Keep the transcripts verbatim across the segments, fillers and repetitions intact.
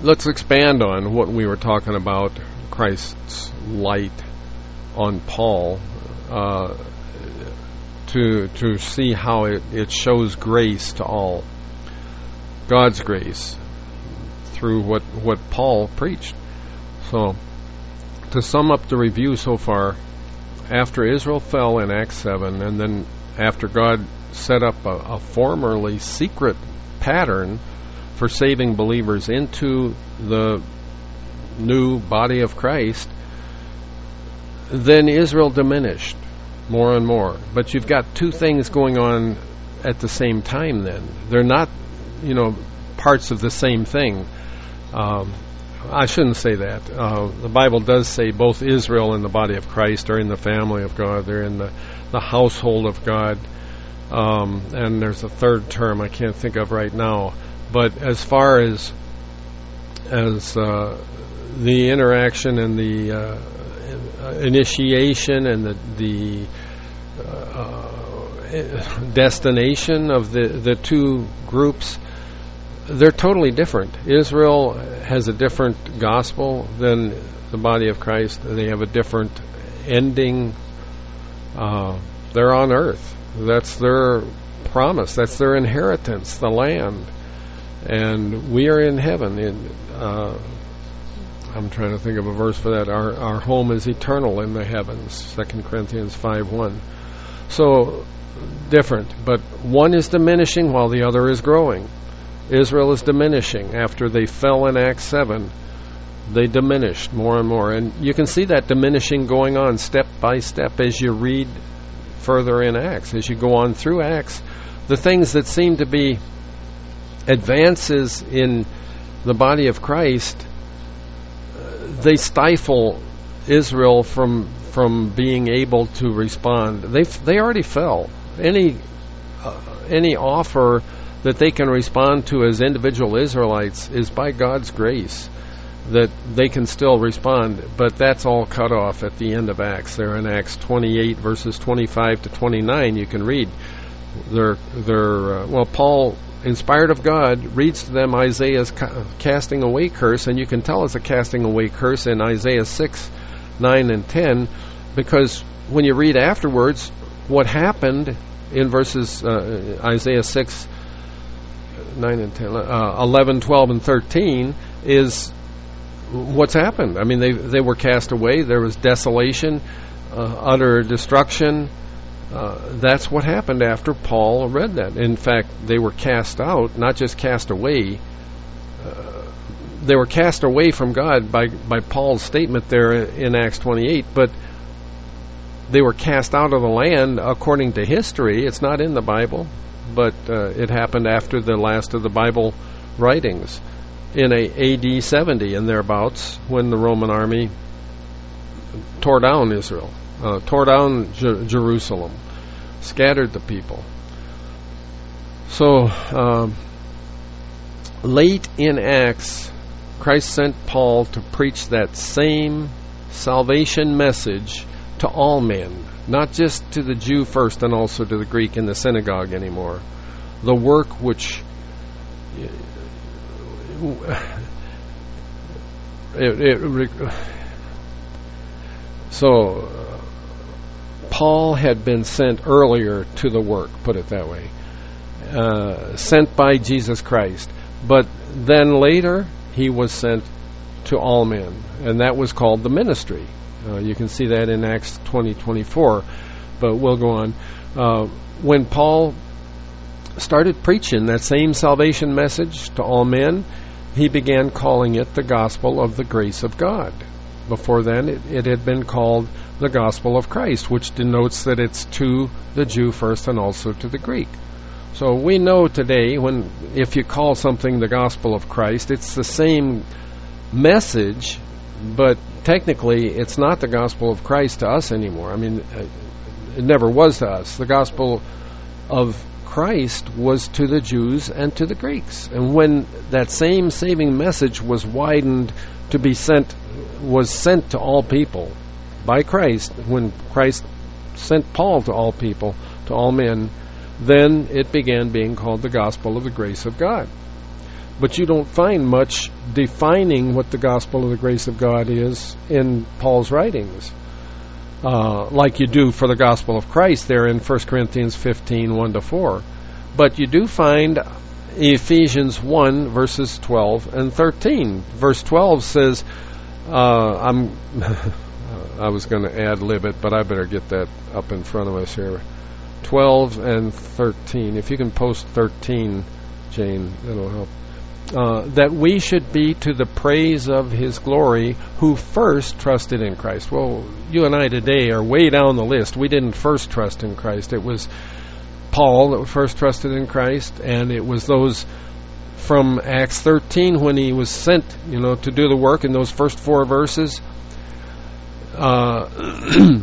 let's expand on what we were talking about, Christ's light on Paul, uh, to to see how it, it shows grace to all. God's grace through what, what Paul preached. So, to sum up the review so far, after Israel fell in Acts seven, and then after God set up a, a formerly secret pattern for saving believers into the new body of Christ, then Israel diminished more and more. But you've got two things going on at the same time then. They're not, you know, parts of the same thing. Um, I shouldn't say that. Uh, the Bible does say both Israel and the body of Christ are in the family of God. They're in the, the household of God. Um, and there's a third term I can't think of right now. But as far as as uh, the interaction and the uh, initiation and the the uh, destination of the, the two groups, they're totally different. Israel has a different gospel than the body of Christ. They have a different ending. Uh, they're on earth. That's their promise. That's their inheritance, the land. And we are in heaven. In, uh, I'm trying to think of a verse for that. Our our home is eternal in the heavens, Second Corinthians five one. So, different. But one is diminishing while the other is growing. Israel is diminishing. After they fell in Acts seven, they diminished more and more. And you can see that diminishing going on step by step as you read further in Acts. As you go on through Acts, the things that seem to be advances in the body of Christ, uh, they stifle Israel from from being able to respond. They they already fell. Any uh, any offer that they can respond to as individual Israelites is by God's grace, that they can still respond, but that's all cut off at the end of Acts. There in Acts twenty-eight, verses twenty-five to twenty-nine, you can read. They're, they're, uh, well, Paul, inspired of God, reads to them Isaiah's ca- casting away curse, and you can tell it's a casting away curse in Isaiah six, nine, and ten, because when you read afterwards, what happened in verses uh, Isaiah six, nine, and ten, uh, eleven, twelve, and thirteen is what's happened. I mean, they they were cast away. There was desolation, uh, utter destruction. Uh, that's what happened after Paul read that. In fact, they were cast out, not just cast away. Uh, they were cast away from God by, by Paul's statement there in Acts twenty-eight, but they were cast out of the land according to history. It's not in the Bible, but uh, it happened after the last of the Bible writings in a A D seventy and thereabouts, when the Roman army tore down Israel. Uh, tore down Jer- Jerusalem, scattered the people. So, um, late in Acts, Christ sent Paul to preach that same salvation message to all men, not just to the Jew first and also to the Greek in the synagogue anymore. The work which it, it, so Paul had been sent earlier to the work, put it that way, uh, sent by Jesus Christ. But then later, he was sent to all men, and that was called the ministry. Uh, you can see that in Acts twenty twenty-four, but we'll go on. Uh, when Paul started preaching that same salvation message to all men, he began calling it the gospel of the grace of God. Before then, it, it had been called the gospel of Christ, which denotes that it's to the Jew first and also to the Greek. So we know today, when if you call something the gospel of Christ, it's the same message, but technically it's not the gospel of Christ to us anymore. I mean, it never was to us. The gospel of Christ was to the Jews and to the Greeks. And when that same saving message was widened to be sent, was sent to all people by Christ, when Christ sent Paul to all people, to all men, then it began being called the gospel of the grace of God. But you don't find much defining what the gospel of the grace of God is in Paul's writings, uh, like you do for the gospel of Christ there in First Corinthians fifteen, one to four. But you do find Ephesians one, verses twelve and thirteen. Verse twelve says, uh, I'm I was going to ad-lib it, but I better get that up in front of us here. twelve and thirteen. If you can post thirteen, Jane, that'll help. Uh, that we should be to the praise of His glory, who first trusted in Christ. Well, you and I today are way down the list. We didn't first trust in Christ. It was Paul that first trusted in Christ, and it was those from Acts thirteen when he was sent, you know, to do the work in those first four verses. Uh,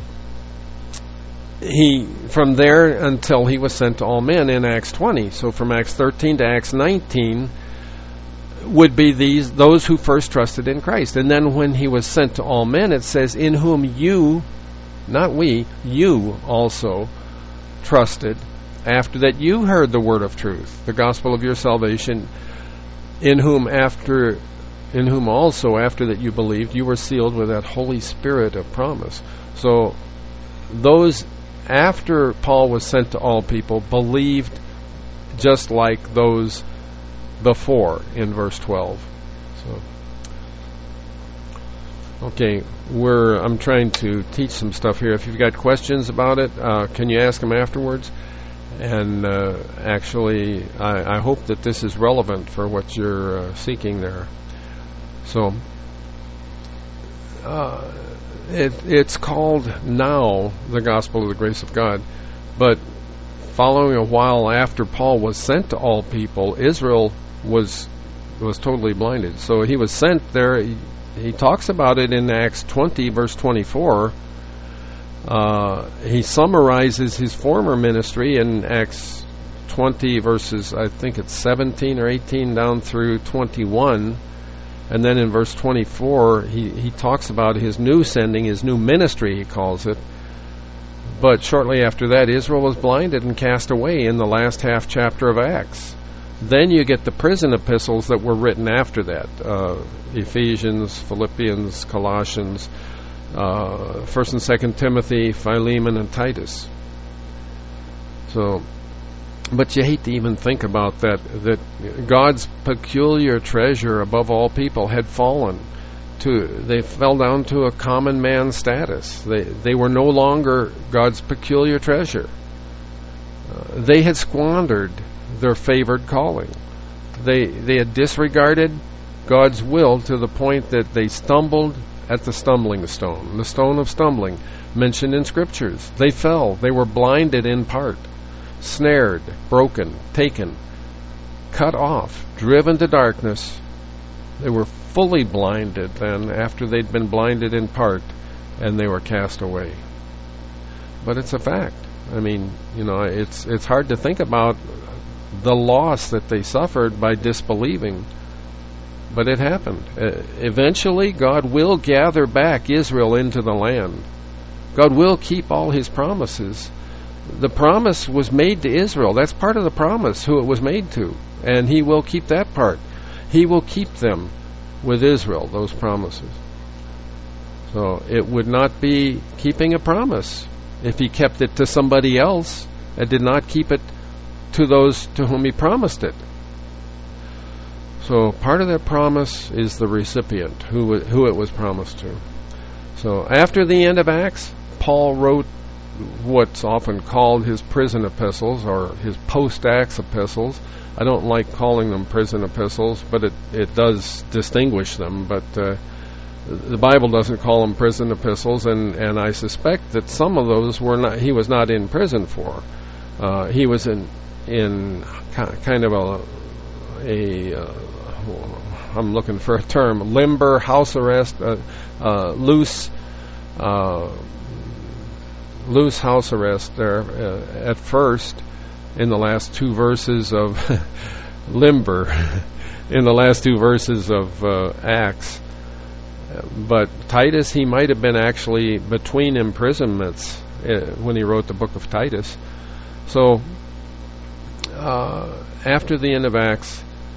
he from there until he was sent to all men in Acts twenty. So from Acts thirteen to Acts nineteen would be these those who first trusted in Christ. And then when he was sent to all men, it says, in whom you, not we, you also trusted, after that you heard the word of truth, the gospel of your salvation, in whom after in whom also after that you believed, you were sealed with that Holy Spirit of promise. So those after Paul was sent to all people believed just like those before in verse twelve. So, okay, we're I'm trying to teach some stuff here. If you've got questions about it, uh, can you ask them afterwards? And uh, actually, I, I hope that this is relevant for what you're uh, seeking there. So, uh, it, it's called now the gospel of the grace of God, but following a while after Paul was sent to all people, Israel was was totally blinded. So he was sent there. He, he talks about it in Acts twenty, verse twenty-four. Uh, he summarizes his former ministry in Acts twenty, verses, I think it's seventeen or eighteen down through twenty-one. And then in verse twenty-four, he, he talks about his new sending, his new ministry, he calls it. But shortly after that, Israel was blinded and cast away in the last half chapter of Acts. Then you get the prison epistles that were written after that. Uh, Ephesians, Philippians, Colossians, uh, First and Second Timothy, Philemon, and Titus. So, but you hate to even think about that, that God's peculiar treasure above all people had fallen. To, they fell down to a common man status. They they were no longer God's peculiar treasure. Uh, they had squandered their favored calling. They they had disregarded God's will to the point that they stumbled at the stumbling stone, the stone of stumbling, mentioned in scriptures. They fell. They were blinded in part, snared, broken, taken, cut off, driven to darkness. They were fully blinded then after they'd been blinded in part, and they were cast away. But it's a fact. I mean, you know, it's it's hard to think about the loss that they suffered by disbelieving, but it happened. Uh, eventually, God will gather back Israel into the land. God will keep all His promises. The promise was made to Israel. That's part of the promise, who it was made to, and He will keep that part. He will keep them with Israel, those promises. So it would not be keeping a promise if He kept it to somebody else and did not keep it to those to whom He promised it. So part of that promise is the recipient, who who it was promised to. So after the end of Acts, Paul wrote what's often called his prison epistles, or his post-Acts epistles. I don't like calling them prison epistles, but it, it does distinguish them. But uh, the Bible doesn't call them prison epistles, and, and I suspect that some of those were not. He was not in prison for. Uh, he was in in kind of a a. Uh, I'm looking for a term: limber, house arrest, uh, uh, loose. Uh, loose house arrest there uh, at first in the last two verses of limber in the last two verses of uh, Acts. But Titus, he might have been actually between imprisonments uh, when he wrote the book of Titus. So uh, after the end of Acts,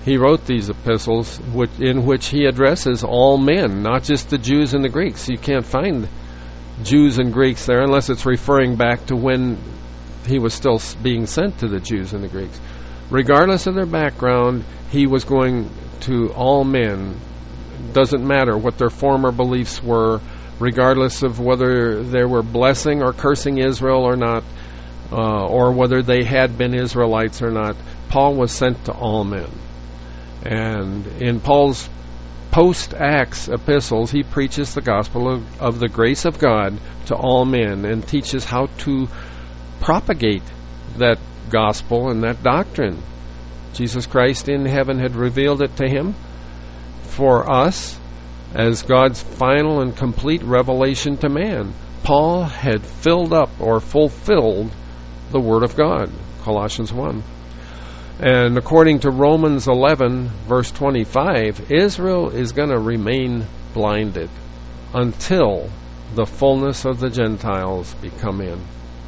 he wrote these epistles which, in which he addresses all men, not just the Jews and the Greeks. You can't find Jews and Greeks there unless it's referring back to when he was still being sent to the Jews and the Greeks. Regardless of their background, he was going to all men. Doesn't matter what their former beliefs were, regardless of whether they were blessing or cursing Israel or not, uh, or whether they had been Israelites or not. Paul was sent to all men. And in Paul's post-Acts epistles, he preaches the gospel of, of the grace of God to all men and teaches how to propagate that gospel and that doctrine. Jesus Christ in heaven had revealed it to him for us as God's final and complete revelation to man. Paul had filled up or fulfilled the Word of God, Colossians one. And according to Romans eleven, verse twenty-five, Israel is going to remain blinded until the fullness of the Gentiles be come in.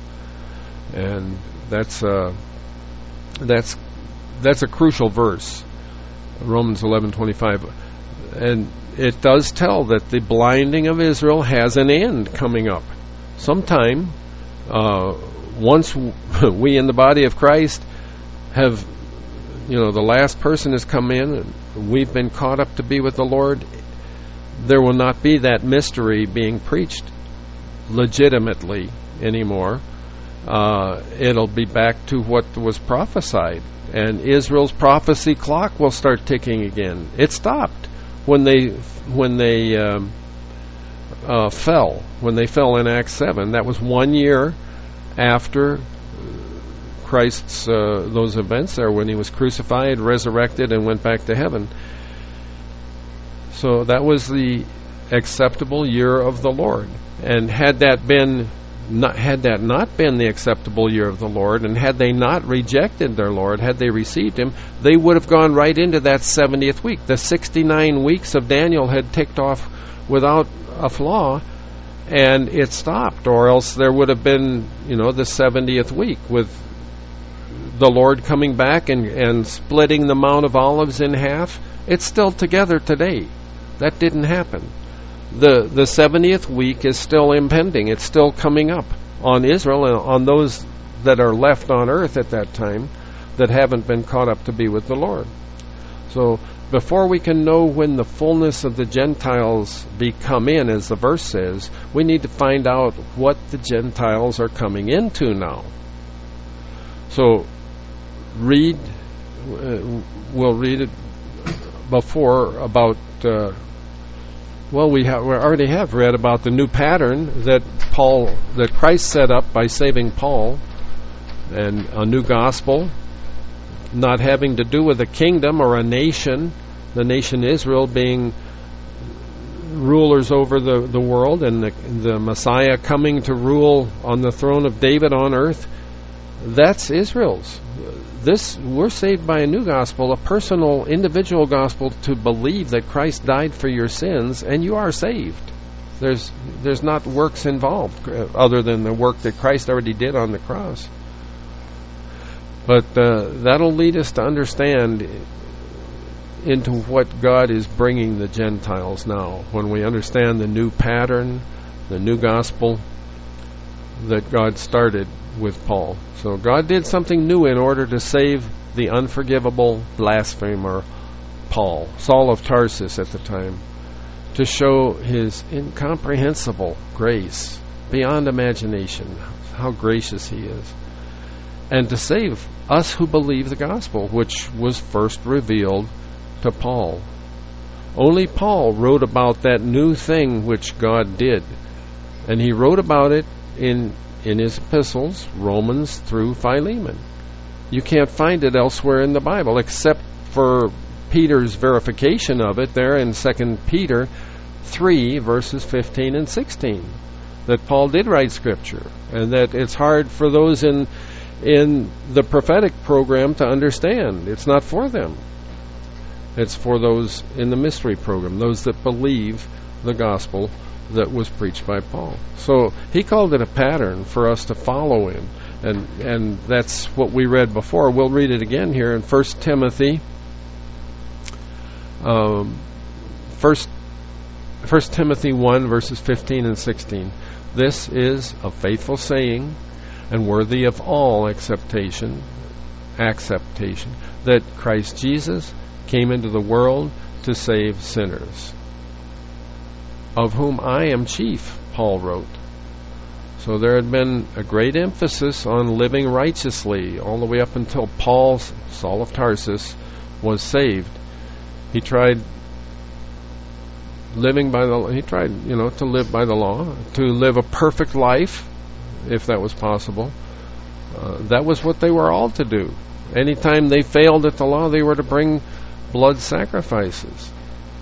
And that's a, that's, that's a crucial verse, Romans eleven twenty-five. And it does tell that the blinding of Israel has an end coming up. Sometime, uh, once we in the body of Christ have, you know, the last person has come in and we've been caught up to be with the Lord, there will not be that mystery being preached legitimately anymore. Uh, it'll be back to what was prophesied, and Israel's prophecy clock will start ticking again. It stopped when they when they um, uh, fell when they fell in Acts seven. That was one year after Christ's uh, those events there, when he was crucified, resurrected, and went back to heaven. So that was the acceptable year of the Lord. And had that been not, had that not been the acceptable year of the Lord, and had they not rejected their Lord, had they received him, they would have gone right into that seventieth week. The sixty-nine weeks of Daniel had ticked off without a flaw, and it stopped. Or else there would have been, you know, the seventieth week with the Lord coming back and, and splitting the Mount of Olives in half. It's still together today. That didn't happen. The the seventieth week is still impending. It's still coming up on Israel and on those that are left on earth at that time that haven't been caught up to be with the Lord. So before we can know when the fullness of the Gentiles be come in, as the verse says, we need to find out what the Gentiles are coming into now. So read, uh, we'll read it before about, uh, well, we, ha- we already have read about the new pattern that Paul, that Christ set up by saving Paul, and a new gospel, not having to do with a kingdom or a nation, the nation Israel being rulers over the, the world, and the, the Messiah coming to rule on the throne of David on earth. That's Israel's. This, we're saved by a new gospel, a personal, individual gospel, to believe that Christ died for your sins, and you are saved. There's there's not works involved other than the work that Christ already did on the cross. But uh, that'll lead us to understand into what God is bringing the Gentiles now. When we understand the new pattern, the new gospel that God started with Paul. So God did something new in order to save the unforgivable blasphemer Paul, Saul of Tarsus at the time, to show his incomprehensible grace beyond imagination, how gracious he is, and to save us who believe the gospel, which was first revealed to Paul. Only Paul wrote about that new thing which God did, and he wrote about it in in his epistles, Romans through Philemon. You can't find it elsewhere in the Bible except for Peter's verification of it there in Second Peter three, verses fifteen and sixteen, that Paul did write Scripture, and that it's hard for those in in the prophetic program to understand. It's not for them. It's for those in the mystery program, those that believe the gospel that was preached by Paul. So he called it a pattern for us to follow in, and and that's what we read before. We'll read it again here in First Timothy Um, first, First Timothy one, verses fifteen and sixteen. This is a faithful saying and worthy of all acceptation, acceptation, that Christ Jesus came into the world to save sinners, of whom I am chief, Paul wrote. So there had been a great emphasis on living righteously all the way up until Paul, Saul of Tarsus, was saved. He tried living by the he tried, you know, to live by the law, to live a perfect life, if that was possible. Uh, that was what they were all to do. Anytime they failed at the law, they were to bring blood sacrifices.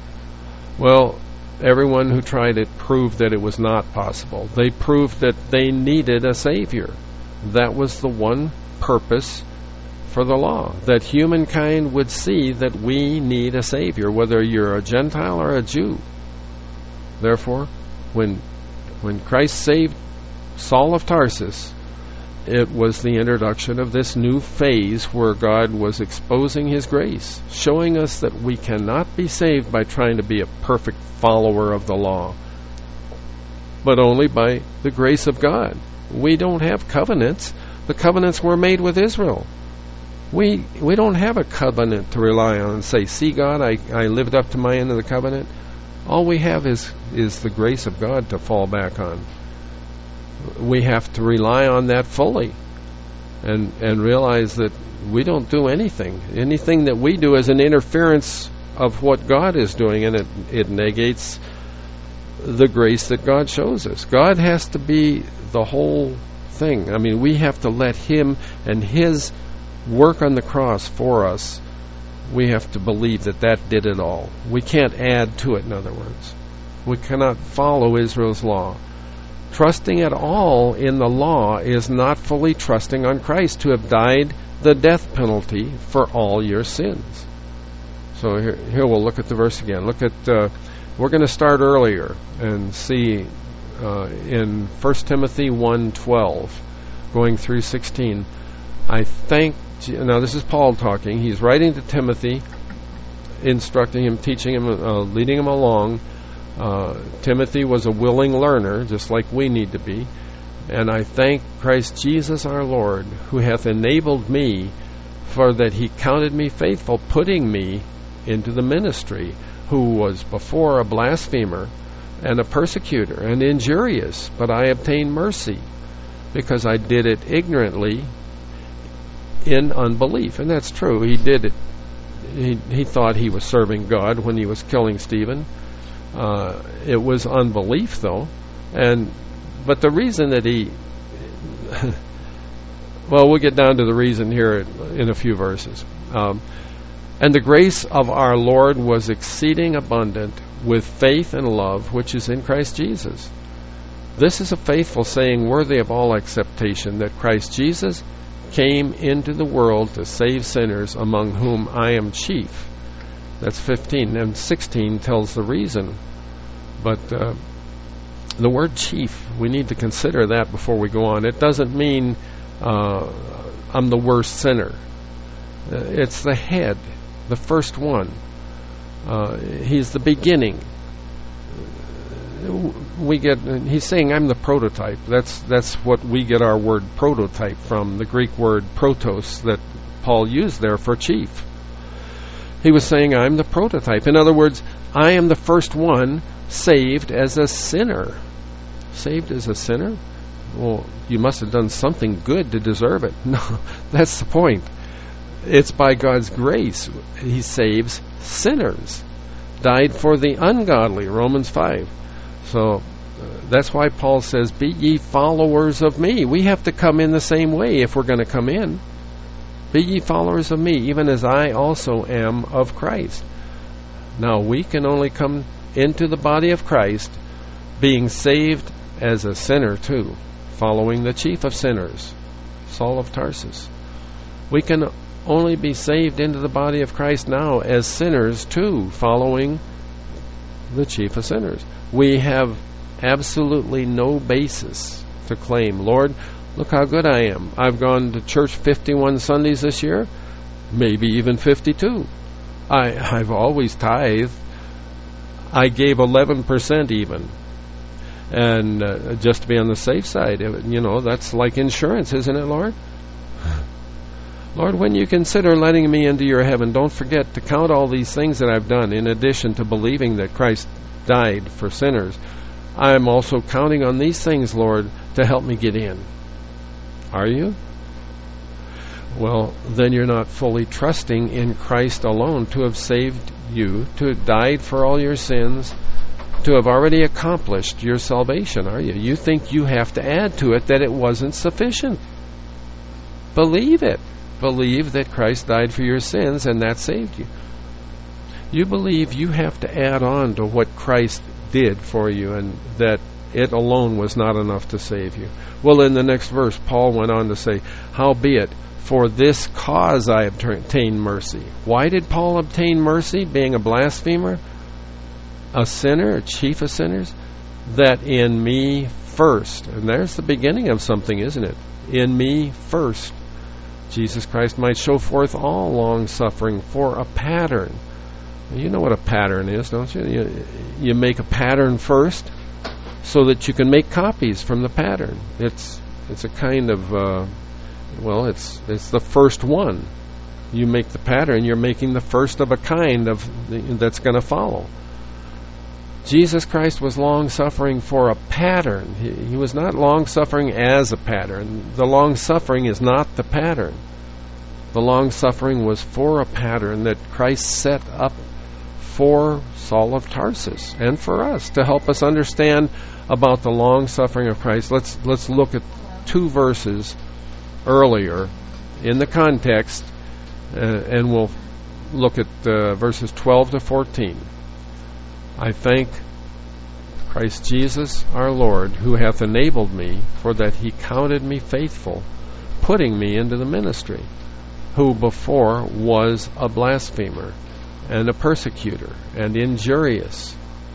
Well, everyone who tried it proved that it was not possible. They proved that they needed a Savior. That was the one purpose for the law, that humankind would see that we need a Savior, whether you're a Gentile or a Jew. Therefore, when when Christ saved Saul of Tarsus, it was the introduction of this new phase where God was exposing His grace, showing us that we cannot be saved by trying to be a perfect follower of the law, but only by the grace of God. We don't have covenants. The covenants were made with Israel. We we don't have a covenant to rely on and say, see, God, I, I lived up to my end of the covenant. All we have is, is the grace of God to fall back on. We have to rely on that fully and and realize that we don't do anything. Anything that we do is an interference of what God is doing, and it, it negates the grace that God shows us. God has to be the whole thing. I mean, we have to let Him and His work on the cross for us. We have to believe that that did it all. We can't add to it, in other words. We cannot follow Israel's law. Trusting at all in the law is not fully trusting on Christ to have died the death penalty for all your sins. So here, here we'll look at the verse again. Look at, uh, we're going to start earlier and see uh, in First Timothy one twelve, going through sixteen. I thank, now this is Paul talking. He's writing to Timothy, instructing him, teaching him, uh, leading him along. Uh, Timothy was a willing learner, just like we need to be. And I thank Christ Jesus our Lord, who hath enabled me, for that He counted me faithful, putting me into the ministry, who was before a blasphemer and a persecutor and injurious, but I obtained mercy, because I did it ignorantly in unbelief. And that's true. He did it. He, he thought he was serving God when he was killing Stephen. Uh, it was unbelief, though. And but the reason that he well, we'll get down to the reason here in a few verses. Um, and the grace of our Lord was exceeding abundant with faith and love, which is in Christ Jesus. This is a faithful saying, worthy of all acceptation, that Christ Jesus came into the world to save sinners, among whom I am chief. That's fifteen. And sixteen tells the reason. But uh, the word chief, we need to consider that before we go on. It doesn't mean uh, I'm the worst sinner. Uh, it's the head, the first one. Uh, he's the beginning. We get. He's saying I'm the prototype. That's that's what we get our word prototype from, the Greek word protos that Paul used there for chief. He was saying I'm the prototype. In other words, I am the first one saved as a sinner. Saved as a sinner? Well, you must have done something good to deserve it. No, that's the point. It's by God's grace He saves sinners. Died for the ungodly, Romans five. So uh, that's why Paul says, be ye followers of me. We have to come in the same way if we're going to come in. Be ye followers of me, even as I also am of Christ. Now, we can only come into the body of Christ being saved as a sinner too, following the chief of sinners, Saul of Tarsus. We can only be saved into the body of Christ now as sinners too, following the chief of sinners. We have absolutely no basis to claim, Lord, look how good I am. I've gone to church fifty-one Sundays this year, maybe even fifty-two. I, I've always tithed. I gave eleven percent even. And uh, just to be on the safe side, you know, that's like insurance, isn't it, Lord? Lord, when you consider letting me into your heaven, don't forget to count all these things that I've done, in addition to believing that Christ died for sinners. I am also counting on these things, Lord, to help me get in. Are you? Well, then you're not fully trusting in Christ alone to have saved you, to have died for all your sins, to have already accomplished your salvation, are you? You think you have to add to it that it wasn't sufficient. Believe it. Believe that Christ died for your sins and that saved you. You believe you have to add on to what Christ did for you and that it alone was not enough to save you. Well, in the next verse, Paul went on to say, howbeit, for this cause I obtained mercy. Why did Paul obtain mercy, being a blasphemer, a sinner, a chief of sinners? That in me first, and there's the beginning of something, isn't it? In me first, Jesus Christ might show forth all long-suffering for a pattern. You know what a pattern is, don't you? You, you make a pattern first so that you can make copies from the pattern. It's it's a kind of, uh, well, it's it's the first one. You make the pattern, you're making the first of a kind of the, that's going to follow. Jesus Christ was long-suffering for a pattern. He, he was not long-suffering as a pattern. The long-suffering is not the pattern. The long-suffering was for a pattern that Christ set up for Saul of Tarsus and for us to help us understand about the long-suffering of Christ. Let's let's look at two verses earlier in the context, uh, and we'll look at uh, verses twelve to fourteen. I thank Christ Jesus our Lord, who hath enabled me, for that he counted me faithful, putting me into the ministry, who before was a blasphemer, and a persecutor, and injurious.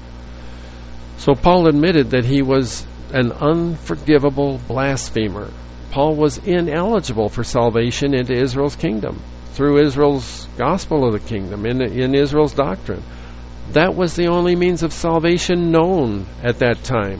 So Paul admitted that he was an unforgivable blasphemer. Paul was ineligible for salvation into Israel's kingdom, through Israel's gospel of the kingdom, in, in Israel's doctrine. That was the only means of salvation known at that time.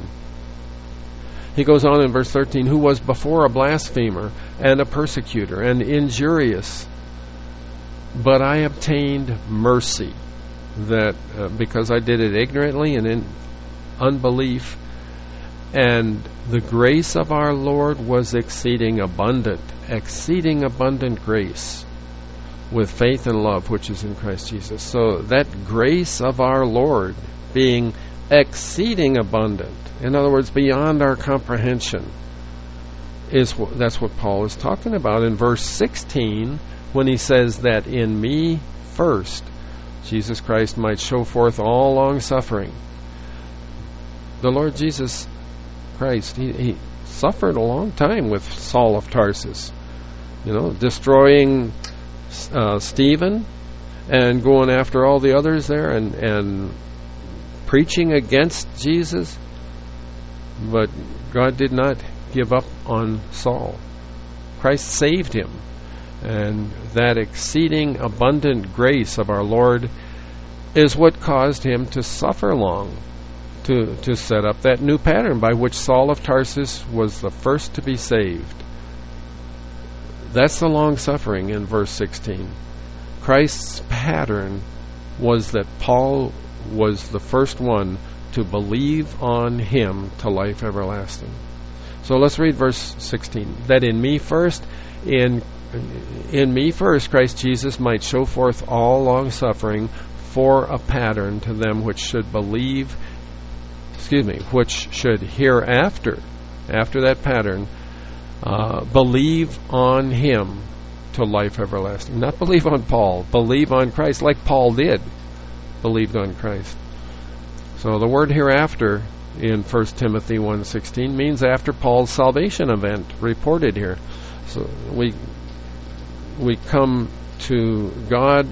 He goes on in verse thirteen, who was before a blasphemer and a persecutor and injurious. But I obtained mercy, that uh, because I did it ignorantly and in unbelief, and the grace of our Lord was exceeding abundant, exceeding abundant grace, with faith and love which is in Christ Jesus. So that grace of our Lord being exceeding abundant, in other words, beyond our comprehension, is wh- that's what Paul is talking about in verse sixteen, when he says that in me first Jesus Christ might show forth all long suffering. The Lord Jesus Christ, he, he suffered a long time with Saul of Tarsus, you know, destroying uh, Stephen and going after all the others there and, and preaching against Jesus. But God did not give up on Saul. Christ saved him. And that exceeding abundant grace of our Lord is what caused him to suffer long, to, to set up that new pattern by which Saul of Tarsus was the first to be saved. That's the long suffering in verse sixteen. Christ's pattern was that Paul was the first one to believe on him to life everlasting. So let's read verse sixteen. That in me first, in in me first, Christ Jesus might show forth all long suffering for a pattern to them which should believe, excuse me, which should hereafter, after that pattern, uh, believe on him to life everlasting. Not believe on Paul, believe on Christ, like Paul did, believed on Christ. So the word hereafter in First Timothy one sixteen means after Paul's salvation event reported here. So we we come to God.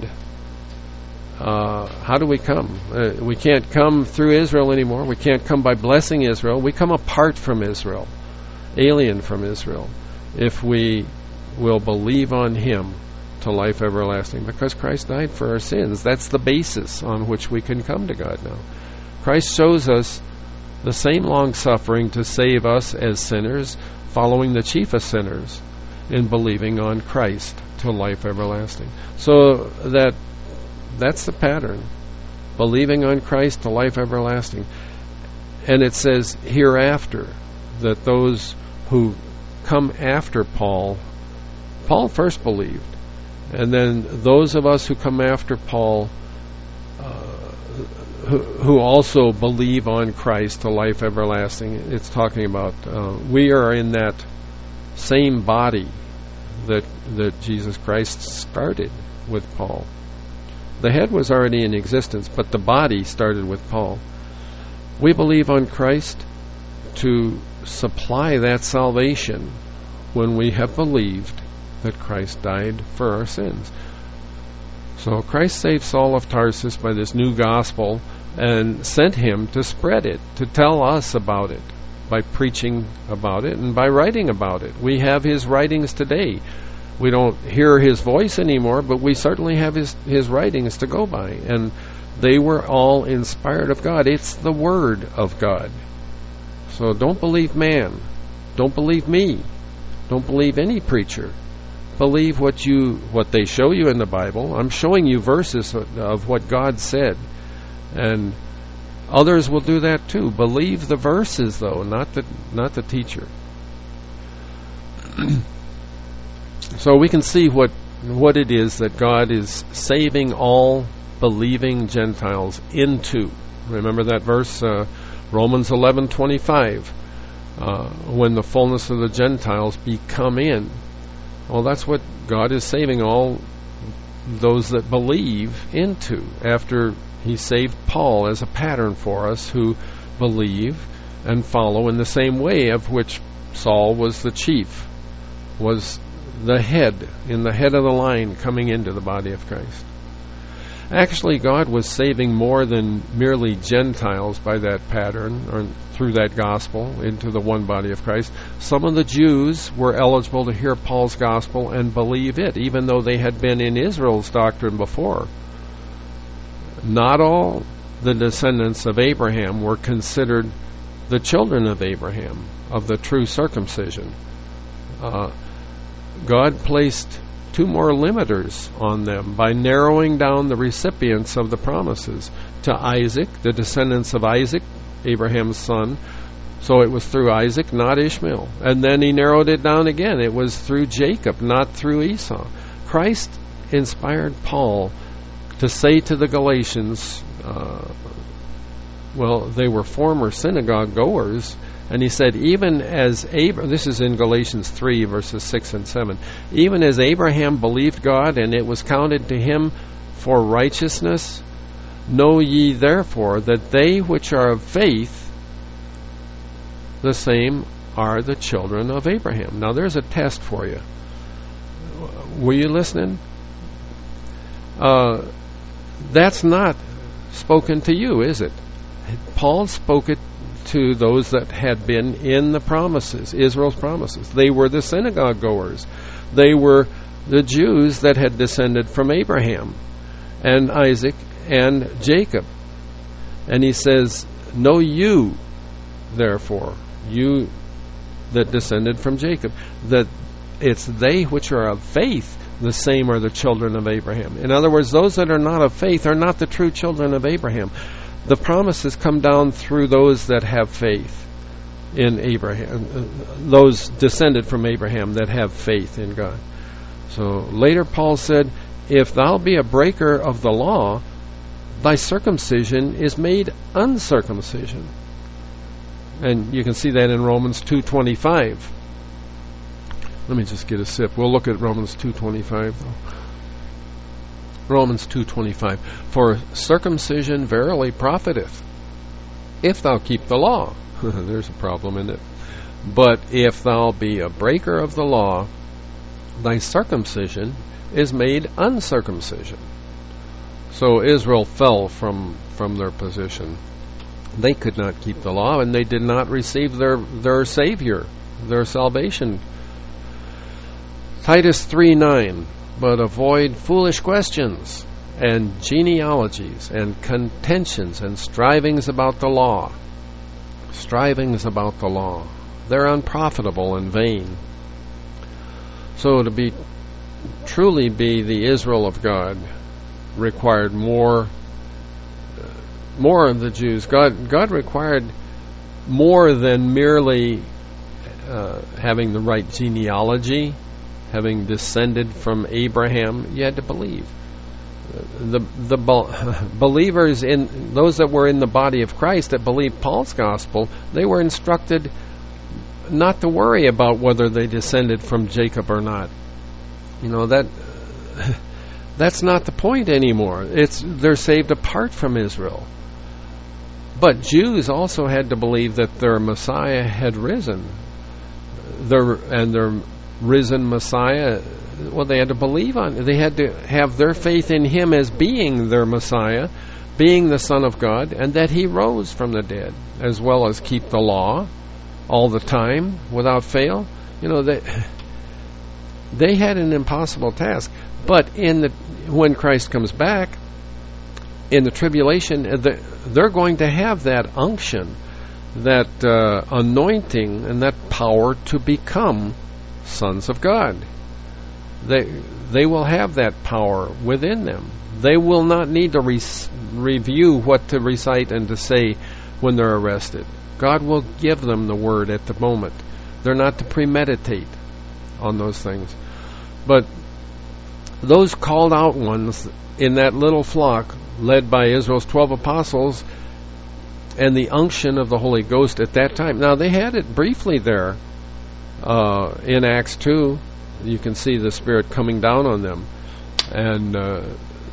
Uh, how do we come? Uh, we can't come through Israel anymore. We can't come by blessing Israel. We come apart from Israel, alien from Israel, if we will believe on him to life everlasting? Because Christ died for our sins. That's the basis on which we can come to God now. Christ shows us the same long-suffering to save us as sinners, following the chief of sinners in believing on Christ to life everlasting. So that that's the pattern. Believing on Christ to life everlasting. And it says hereafter that those who come after Paul, Paul first believed, and then those of us who come after Paul, uh, who, who also believe on Christ to life everlasting, it's talking about uh, we are in that same body that that Jesus Christ started with Paul. The head was already in existence, but the body started with Paul. We believe on Christ to supply that salvation when we have believed that Christ died for our sins. So Christ saved Saul of Tarsus by this new gospel and sent him to spread it, to tell us about it, by preaching about it and by writing about it. We have his writings today. We don't hear his voice anymore, but we certainly have his, his writings to go by. And they were all inspired of God. It's the Word of God. So don't believe man. Don't believe me. Don't believe any preacher. Believe what you what they show you in the Bible. I'm showing you verses of, of what God said. And others will do that too. Believe the verses, though, not the not the teacher. So we can see what what it is that God is saving all believing Gentiles into. Remember that verse, uh, Romans eleven twenty-five, uh, when the fullness of the Gentiles be come in. Well, that's what God is saving all those that believe into, after he saved Paul as a pattern for us who believe and follow in the same way of which Saul was the chief, was the head, in the head of the line coming into the body of Christ. Actually, God was saving more than merely Gentiles by that pattern, or through that gospel, into the one body of Christ. Some of the Jews were eligible to hear Paul's gospel and believe it, even though they had been in Israel's doctrine before. Not all the descendants of Abraham were considered the children of Abraham, of the true circumcision. Uh, God placed two more limiters on them by narrowing down the recipients of the promises to Isaac, the descendants of Isaac, Abraham's son. So it was through Isaac, not Ishmael. And then he narrowed it down again. It was through Jacob, not through Esau. Christ inspired Paul to say to the Galatians, uh, well, they were former synagogue goers, and he said, even as Abraham, this is in Galatians three, verses six and seven, even as Abraham believed God, and it was counted to him for righteousness, know ye therefore that they which are of faith, the same are the children of Abraham. Now there's a test for you. Were you listening? Uh, that's not spoken to you, is it? Paul spoke it to those that had been in the promises, Israel's promises. They were the synagogue goers. They were the Jews that had descended from Abraham and Isaac and Jacob. And he says, know you, therefore, you that descended from Jacob, that it's they which are of faith, the same are the children of Abraham. In other words, those that are not of faith are not the true children of Abraham. The promises come down through those that have faith in Abraham, those descended from Abraham that have faith in God. So later Paul said, if thou be a breaker of the law, thy circumcision is made uncircumcision. And you can see that in Romans two twenty-five. Let me just get a sip. We'll look at Romans two twenty-five though. Romans two twenty-five. For circumcision verily profiteth, if thou keep the law. There's a problem in it. But if thou be a breaker of the law, thy circumcision is made uncircumcision. So Israel fell from, from their position. They could not keep the law, and they did not receive their, their Savior, their salvation. Titus three nine. but avoid foolish questions and genealogies and contentions and strivings about the law. Strivings about the law. They're unprofitable and vain. So to be truly be the Israel of God required more uh, more of the Jews. God God required more than merely uh, having the right genealogy, having descended from Abraham. You had to believe. The the believers, in those that were in the body of Christ that believed Paul's gospel, they were instructed not to worry about whether they descended from Jacob or not. You know, that that's not the point anymore. It's they're saved apart from Israel. But Jews also had to believe that their Messiah had risen. Their and their risen Messiah, well, they had to believe on, they had to have their faith in him as being their Messiah, being the Son of God, and that he rose from the dead, as well as keep the law all the time without fail. You know, they they had an impossible task. But in the when Christ comes back in the tribulation, they're going to have that unction, that uh, anointing, and that power to become sons of God. They they will have that power within them. They will not need to re- review what to recite and to say when they're arrested. God will give them the word at the moment. They're not to premeditate on those things. But those called out ones in that little flock, led by Israel's twelve apostles, and the unction of the Holy Ghost at that time. Now, they had it briefly there uh, in Acts two. You can see the Spirit coming down on them. And uh,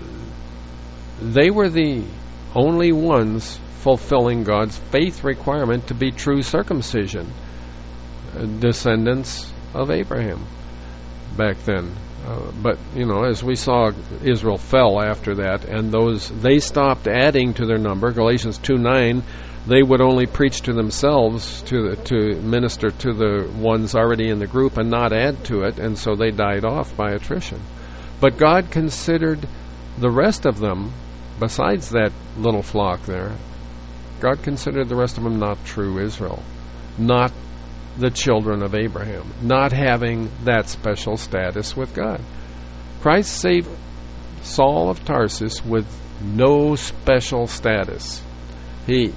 they were the only ones fulfilling God's faith requirement to be true circumcision, uh, descendants of Abraham back then. Uh, but, you know, as we saw, Israel fell after that, and those they stopped adding to their number. Galatians two nine, they would only preach to themselves, to to minister to the ones already in the group and not add to it, and so they died off by attrition. But God considered the rest of them, besides that little flock there, God considered the rest of them not true Israel, not the children of Abraham, not having that special status with God. Christ saved Saul of Tarsus with no special status. He,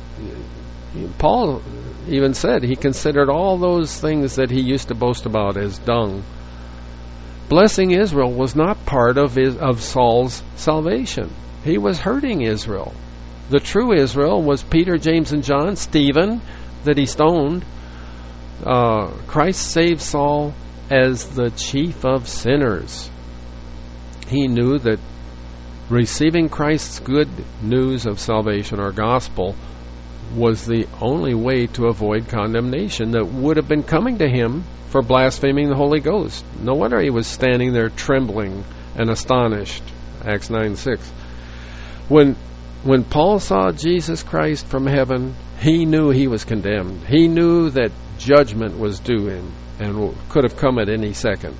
Paul even said he considered all those things that he used to boast about as dung. Blessing Israel was not part of his, of Saul's salvation. He was hurting Israel. The true Israel was Peter, James, and John, Stephen, that he stoned. Uh, Christ saved Saul as the chief of sinners. He knew that receiving Christ's good news of salvation, or gospel, was the only way to avoid condemnation that would have been coming to him for blaspheming the Holy Ghost. No wonder he was standing there trembling and astonished. Acts nine six. When when Paul saw Jesus Christ from heaven, he knew he was condemned. He knew that judgment was due him and could have come at any second.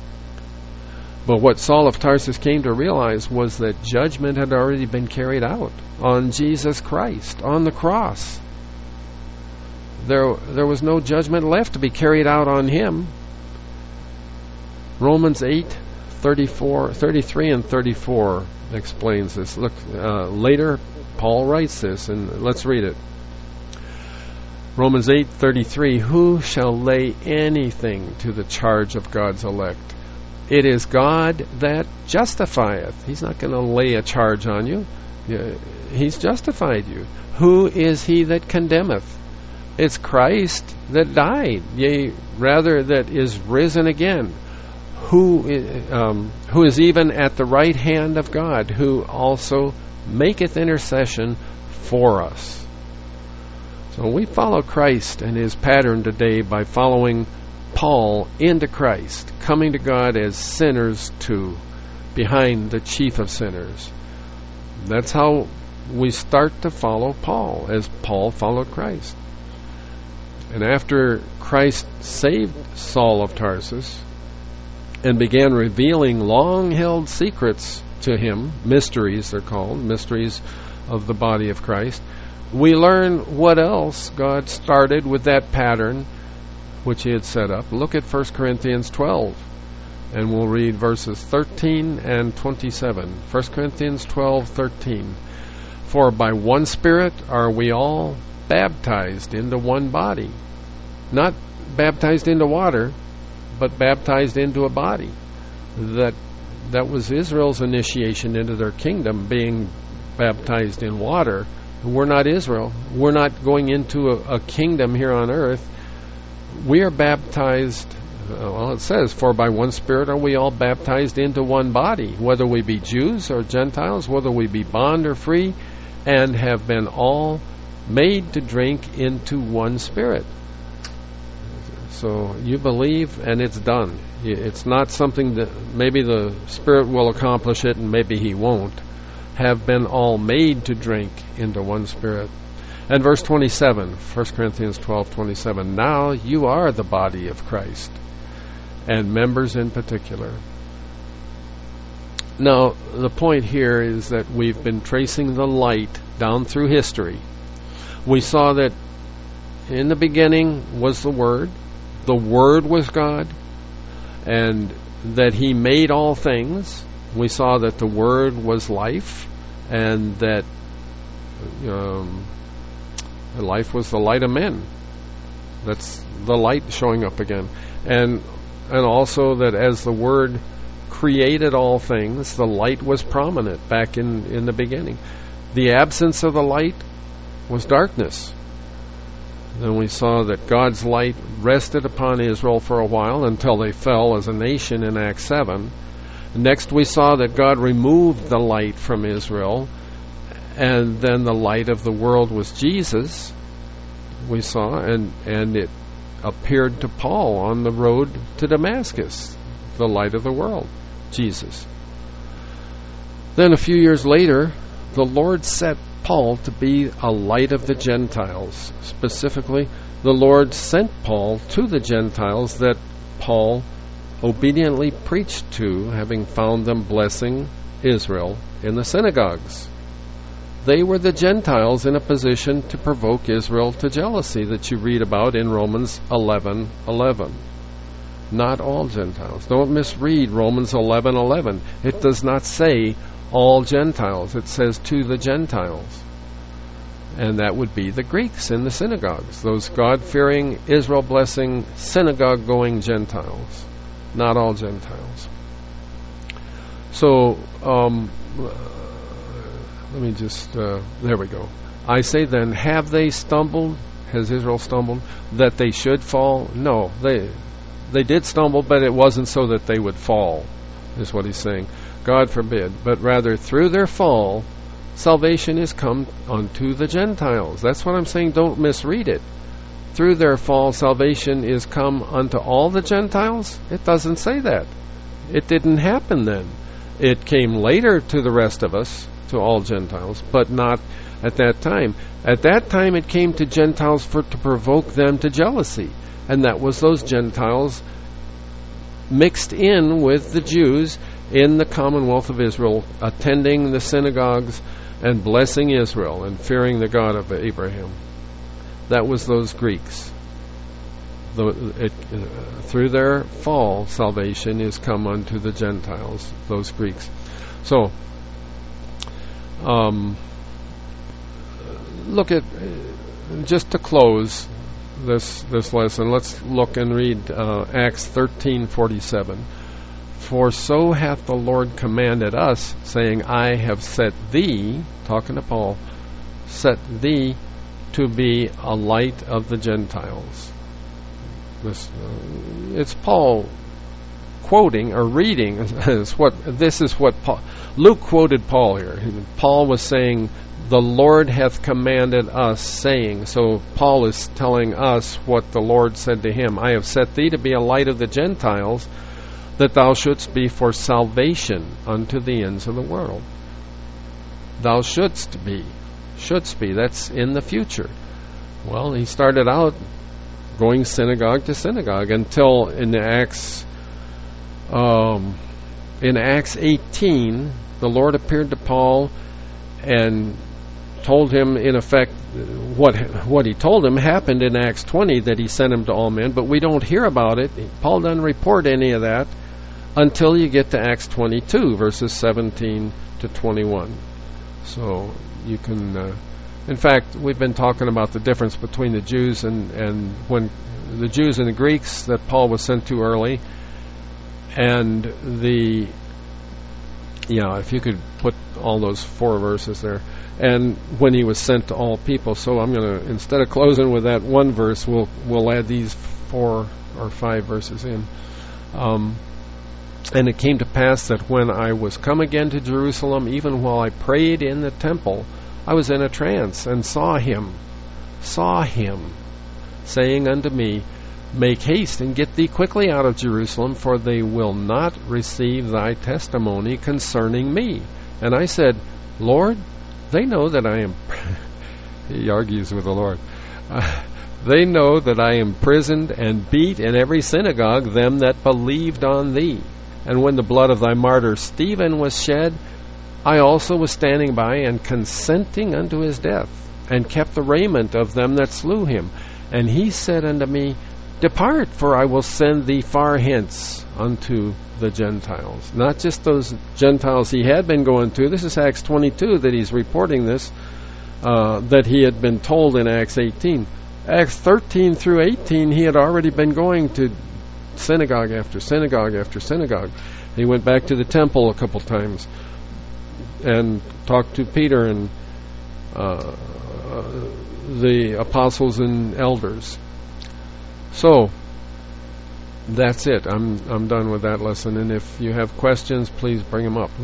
But what Saul of Tarsus came to realize was that judgment had already been carried out on Jesus Christ, on the cross. There, there was no judgment left to be carried out on him. Romans eight, thirty-four, thirty-three and thirty-four explains this. Look, uh, later Paul writes this, and let's read it. Romans eight thirty-three, who shall lay anything to the charge of God's elect? It is God that justifieth. He's not going to lay a charge on you. He's justified you. Who is he that condemneth? It's Christ that died, yea, rather that is risen again, who is, um, who is even at the right hand of God, who also maketh intercession for us. So we follow Christ and his pattern today by following Paul into Christ, coming to God as sinners too, behind the chief of sinners. That's how we start to follow Paul, as Paul followed Christ. And after Christ saved Saul of Tarsus and began revealing long-held secrets to him, mysteries they're called, mysteries of the body of Christ, we learn what else God started with that pattern which he had set up. Look at First Corinthians twelve, and we'll read verses thirteen and twenty-seven. First Corinthians twelve, thirteen. For by one Spirit are we all baptized into one body. Not baptized into water, but baptized into a body. That that was Israel's initiation into their kingdom, being baptized in water. We're not Israel. We're not going into a, a kingdom here on earth. We are baptized, well, it says, for by one Spirit are we all baptized into one body, whether we be Jews or Gentiles, whether we be bond or free, and have been all made to drink into one Spirit. So you believe and it's done. It's not something that maybe the Spirit will accomplish it and maybe he won't. Have been all made to drink into one Spirit. And verse twenty-seven, First Corinthians twelve, twenty-seven. Now you are the body of Christ, and members in particular. Now, the point here is that we've been tracing the light down through history. We saw that in the beginning was the Word. The Word was God, and that He made all things. We saw that the Word was life, and that um, life was the light of men. That's the light showing up again. And and also that as the Word created all things, the light was prominent back in, in the beginning. The absence of the light was darkness. Then we saw that God's light rested upon Israel for a while until they fell as a nation in Acts seven. Next we saw that God removed the light from Israel, and then the light of the world was Jesus, we saw, and, and it appeared to Paul on the road to Damascus, the light of the world, Jesus. Then a few years later, the Lord set Paul to be a light of the Gentiles. Specifically, the Lord sent Paul to the Gentiles that Paul obediently preached to, having found them blessing Israel in the synagogues. They were the Gentiles in a position to provoke Israel to jealousy that you read about in Romans eleven eleven. Not all Gentiles. Don't misread Romans eleven eleven. It does not say all Gentiles. It says to the Gentiles. And that would be the Greeks in the synagogues, those God-fearing, Israel-blessing, synagogue-going Gentiles. Not all Gentiles. So, um, let me just, uh, there we go. I say then, have they stumbled? Has Israel stumbled? That they should fall? No, they they did stumble, but it wasn't so that they would fall, is what he's saying. God forbid. But rather, through their fall, salvation is come unto the Gentiles. That's what I'm saying. Don't misread it. Through their fall, salvation is come unto all the Gentiles? It doesn't say that. It didn't happen then. It came later to the rest of us, to all Gentiles, but not at that time. At that time it came to Gentiles for to provoke them to jealousy. And that was those Gentiles mixed in with the Jews in the commonwealth of Israel, attending the synagogues and blessing Israel and fearing the God of Abraham. That was those Greeks. The, it, uh, through their fall, salvation is come unto the Gentiles, those Greeks. So, um, look at, uh, just to close this this lesson, let's look and read uh, Acts thirteen forty-seven. For so hath the Lord commanded us, saying, I have set thee, talking to Paul, set thee to be a light of the Gentiles. This, uh, it's Paul quoting or reading. Is what this is what Paul, Luke quoted Paul here. Paul was saying, the Lord hath commanded us, saying. So Paul is telling us what the Lord said to him. I have set thee to be a light of the Gentiles, that thou shouldst be for salvation unto the ends of the world. Thou shouldst be. Shouldst be. That's in the future. Well, he started out going synagogue to synagogue until in the Acts Um, in Acts eighteen, the Lord appeared to Paul and told him, in effect, what what he told him happened in Acts twenty, that he sent him to all men, but we don't hear about it. Paul doesn't report any of that until you get to Acts twenty-two, verses seventeen to twenty-one. So you can, uh, in fact, we've been talking about the difference between the Jews and, and when the Jews and the Greeks that Paul was sent to early, and the, yeah, if you could put all those four verses there, and when he was sent to all people. So I'm going to, instead of closing with that one verse, we'll we'll add these four or five verses in. Um, and it came to pass that when I was come again to Jerusalem, even while I prayed in the temple, I was in a trance, and saw him, saw him, saying unto me, Make haste and get thee quickly out of Jerusalem, for they will not receive thy testimony concerning me. And I said, Lord, they know that I am, he argues with the Lord, uh, they know that I imprisoned and beat in every synagogue them that believed on thee. And when the blood of thy martyr Stephen was shed, I also was standing by and consenting unto his death, and kept the raiment of them that slew him. And he said unto me, Depart, for I will send thee far hence unto the Gentiles. Not just those Gentiles he had been going to. This is Acts twenty-two that he's reporting this, uh, that he had been told in Acts eighteen. Acts thirteen through eighteen, he had already been going to synagogue after synagogue after synagogue. He went back to the temple a couple times and talked to Peter and uh, the apostles and elders. So that's it. I'm I'm done with that lesson. And if you have questions, please bring them up.